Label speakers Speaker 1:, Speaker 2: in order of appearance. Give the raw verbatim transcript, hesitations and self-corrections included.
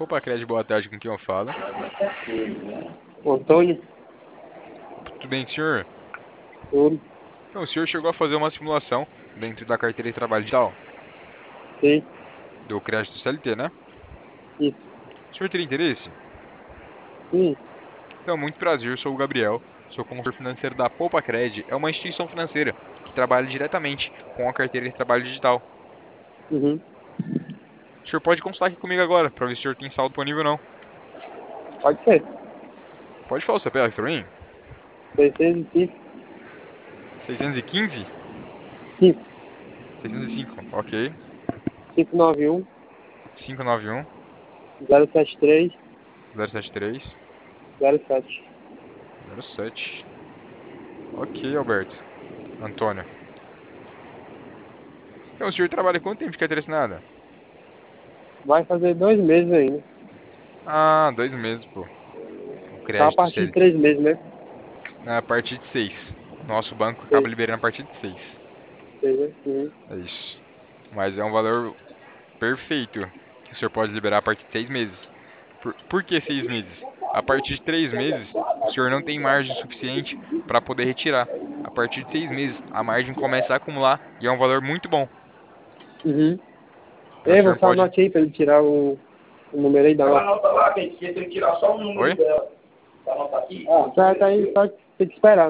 Speaker 1: Poupa-Cred, boa tarde, com quem eu falo?
Speaker 2: Antônio,
Speaker 1: Tudo bem, senhor?
Speaker 2: tudo,
Speaker 1: Então, o senhor chegou a fazer uma simulação dentro da carteira de trabalho digital
Speaker 2: sim,
Speaker 1: do crédito C L T, né?
Speaker 2: isso,
Speaker 1: O senhor teria interesse?
Speaker 2: sim,
Speaker 1: Então, muito prazer, eu sou o Gabriel, sou consultor financeiro da Poupa-Cred, é uma instituição financeira que trabalha diretamente com a carteira de trabalho digital.
Speaker 2: uhum,
Speaker 1: O senhor pode consultar aqui comigo agora, para ver se o senhor tem saldo disponível ou não.
Speaker 2: pode ser,
Speaker 1: Pode falar o C P F para mim?
Speaker 2: seiscentos e cinco,
Speaker 1: seiscentos e quinze?
Speaker 2: cinco,
Speaker 1: seiscentos e cinco, ok.
Speaker 2: cinco nove um,
Speaker 1: cinco nove um,
Speaker 2: zero sete três,
Speaker 1: zero sete três,
Speaker 2: zero sete.
Speaker 1: zero sete. Ok, Alberto. Antônio. Então, o senhor trabalha quanto tempo de carteira assinada?
Speaker 2: Vai fazer dois meses ainda,
Speaker 1: Ah, dois meses, pô. O
Speaker 2: só a
Speaker 1: crédito
Speaker 2: partir de
Speaker 1: C L T.
Speaker 2: três meses, né?
Speaker 1: A partir de seis. Nosso banco acaba
Speaker 2: Seis,
Speaker 1: liberando a partir de seis.
Speaker 2: seis, né? Uhum,
Speaker 1: É isso. Mas é um valor perfeito que o senhor pode liberar a partir de seis meses. Por, por que seis meses? A partir de três meses, o senhor não tem margem suficiente para poder retirar. A partir de seis meses, a margem começa a acumular e é um valor muito bom.
Speaker 2: uhum.
Speaker 1: Então o
Speaker 2: Ei,
Speaker 1: senhor
Speaker 2: você
Speaker 1: pode.
Speaker 2: anote aí pra ele tirar o, o número aí da
Speaker 3: Ela
Speaker 2: nota.
Speaker 3: anota lá, que a gente tem que tirar só o número
Speaker 1: Oi?
Speaker 3: dela. Pra anotar aqui.
Speaker 2: Ah, certo aí, só tem que esperar, né?